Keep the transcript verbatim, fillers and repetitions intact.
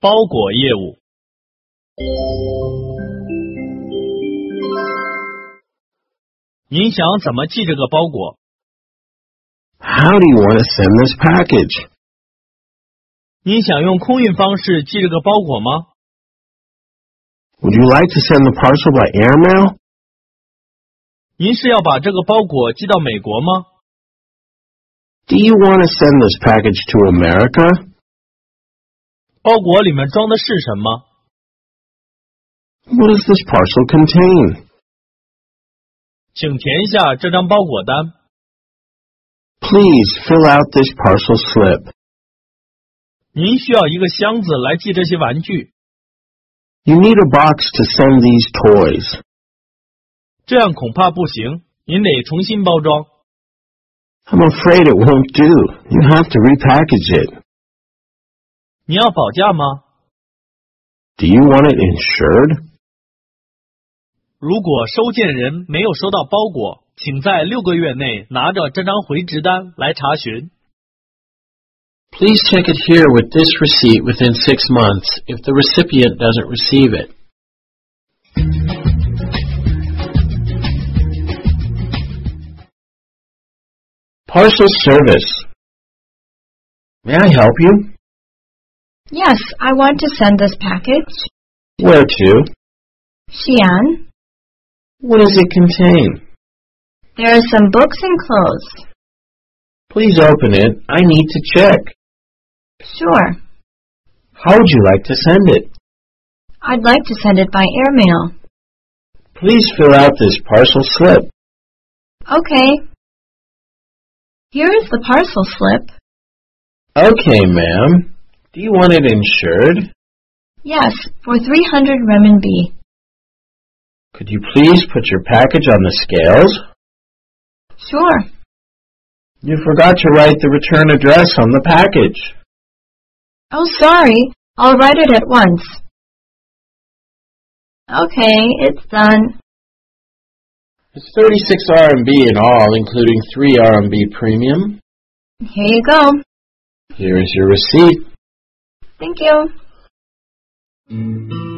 包裹业务。您想怎么寄这个包裹？ How do you want to send this package? 您想用空运方式寄这个包裹吗？ Would you like to send the parcel by airmail? 您是要把这个包裹寄到美国吗？ Do you want to send this package to America? 包裹里面装的是什么？ What does this parcel contain? 请填一下这张包裹单。 Please fill out this parcel slip. 您需要一个箱子来寄这些玩具。 You need a box to send these toys. 这样恐怕不行，您得重新包装。 I'm afraid it won't do. You have to repackage it. 你要保价吗？ Do you want it insured? 如果收件人没有收到包裹，请在六个月内拿着这张回执单来查询。 Please check it here with this receipt within six months if the recipient doesn't receive it. Parcel service. May I help you? Yes, I want to send this package. Where to? Xi'an. What does it contain? There are some books and clothes. Please open it. I need to check. Sure. How would you like to send it? I'd like to send it by airmail. Please fill out this parcel slip. Okay. Here is the parcel slip. Okay, ma'am. Do you want it insured? Yes, for three hundred renminbi. Could you please put your package on the scales? Sure. You forgot to write the return address on the package. Oh, sorry. I'll write it at once. Okay, it's done. It's thirty-six R M B in all, including three R M B premium. Here you go. Here is your receipt. Thank you.